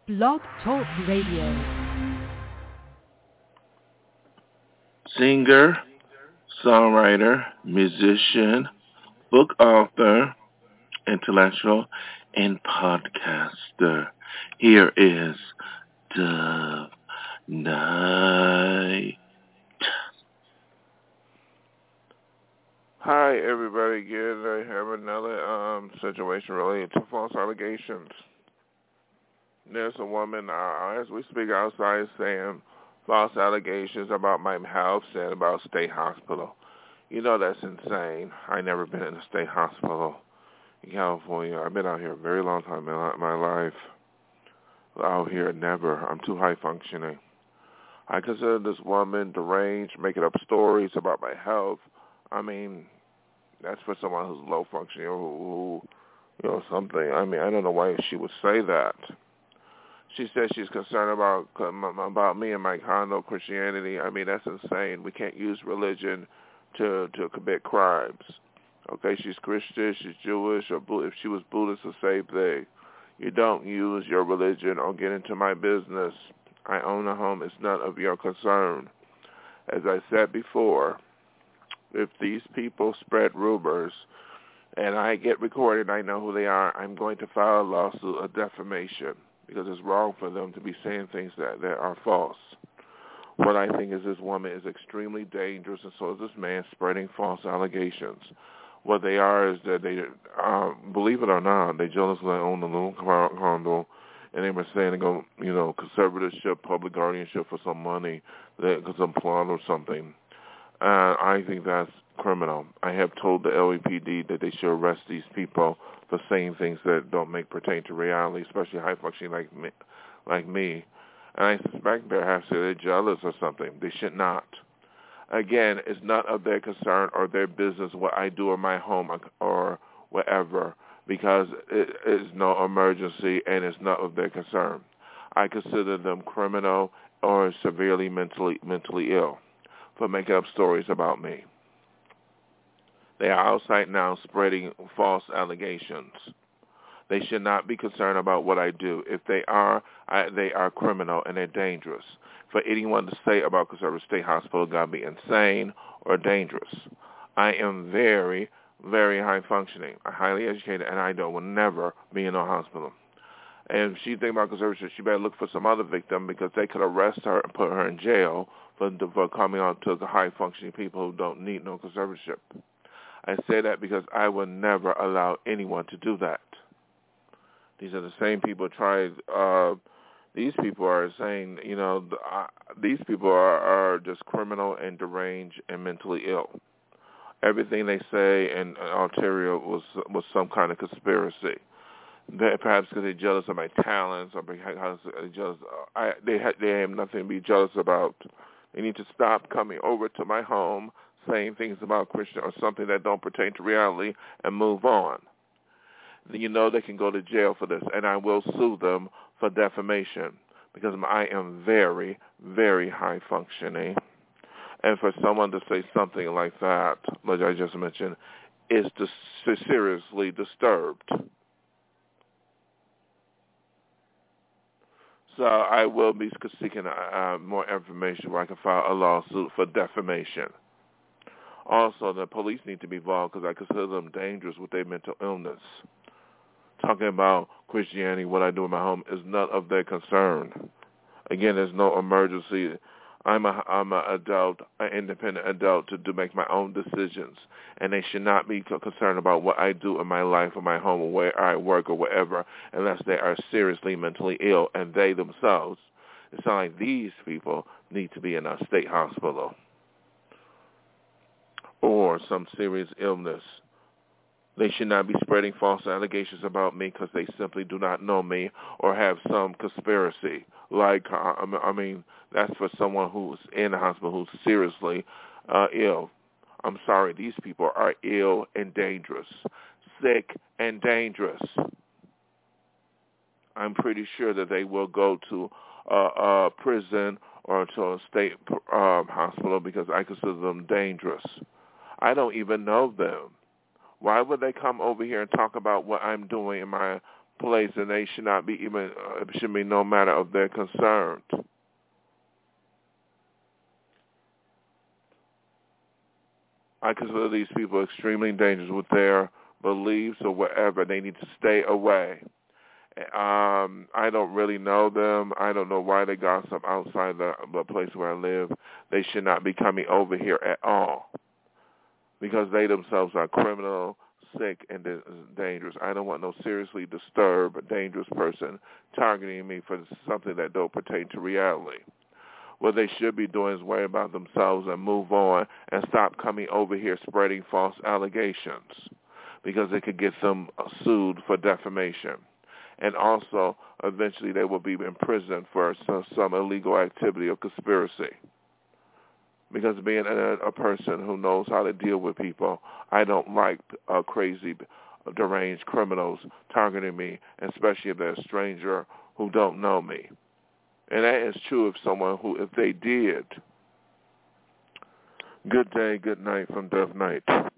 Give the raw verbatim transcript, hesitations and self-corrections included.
Blog Talk Radio. Singer, songwriter, musician, book author, intellectual, and podcaster. Here is Dove Night. Hi, everybody. Again, I have another um, situation related to false allegations. There's a woman, uh, as we speak outside, saying false allegations about my health and about state hospital. You know that's insane. I never been in a state hospital in California. I've been out here a very long time in my life. Out here, never. I'm too high functioning. I consider this woman deranged, making up stories about my health. I mean, that's for someone who's low functioning or who, you know, something. I mean, I don't know why she would say that. She says she's concerned about about me and my condo Christianity. I mean, that's insane. We can't use religion to to commit crimes. Okay, she's Christian, she's Jewish, or if she was Buddhist, the same thing. You don't use your religion or get into my business. I own a home. It's none of your concern. As I said before, if these people spread rumors and I get recorded, I know who they are, I'm going to file a lawsuit of defamation, because it's wrong for them to be saying things that, that are false. What I think is this woman is extremely dangerous, and so is this man spreading false allegations. What they are is that they, um, believe it or not, they jealously own a little condo, and they were saying they go, you know, conservatorship, public guardianship for some money, that, some plot or something. Uh, I think that's criminal. I have told the L A P D that they should arrest these people for saying things that don't make pertain to reality, especially high functioning like me, like me. And I suspect perhaps they're jealous or something. They should not. Again, it's not of their concern or their business what I do in my home or whatever, because it is no emergency and it's not of their concern. I consider them criminal or severely mentally mentally ill for making up stories about me. They are outside now spreading false allegations. They should not be concerned about what I do. If they are, I, they are criminal and they're dangerous. For anyone to say about Conservative State Hospital, got to be insane or dangerous. I am very, very high functioning, highly educated, and I don't will never be in a hospital. And if she think about conservatorship, she better look for some other victim, because they could arrest her and put her in jail for, for coming out to the high-functioning people who don't need no conservatorship. I say that because I will never allow anyone to do that. These are the same people tried. Uh, these people are saying, you know, uh, these people are, are just criminal and deranged and mentally ill. Everything they say in Ontario was was some kind of conspiracy. They, perhaps because they're jealous of my talents, or because they're jealous. I, they ha, they have nothing to be jealous about. They need to stop coming over to my home, saying things about Christian or something that don't pertain to reality, and move on. Then you know they can go to jail for this, and I will sue them for defamation, because I am very, very high functioning. And for someone to say something like that, like I just mentioned, is dis- seriously disturbed. So I will be seeking uh, more information where I can file a lawsuit for defamation. Also, the police need to be involved, because I consider them dangerous with their mental illness. Talking about Christianity, what I do in my home, is none of their concern. Again, there's no emergency. I'm a I'm an adult, an independent adult, to do make my own decisions, and they should not be concerned about what I do in my life or my home or where I work or whatever, unless they are seriously mentally ill, and they themselves. It's not like these people need to be in a state hospital or some serious illness. They should not be spreading false allegations about me because they simply do not know me or have some conspiracy. Like, I mean, that's for someone who's in the hospital who's seriously uh, ill. I'm sorry, these people are ill and dangerous, sick and dangerous. I'm pretty sure that they will go to a uh, uh, prison or to a state uh, hospital, because I consider them dangerous. I don't even know them. Why would they come over here and talk about what I'm doing in my place, and they should not be even, uh, it should be no matter of their concern. I consider these people extremely dangerous with their beliefs or whatever. They need to stay away. Um, I don't really know them. I don't know why they gossip outside the, the place where I live. They should not be coming over here at all because they themselves are criminal, sick, and dangerous. I don't want no seriously disturbed, dangerous person targeting me for something that don't pertain to reality. What they should be doing is worry about themselves and move on and stop coming over here spreading false allegations because they could get them sued for defamation. And also, eventually, they will be in prison for some, some illegal activity or conspiracy. Because being a, a person who knows how to deal with people, I don't like uh, crazy, deranged criminals targeting me, especially if they're a stranger who don't know me. And that is true of someone who, if they did. Good day, good night from Death Knight.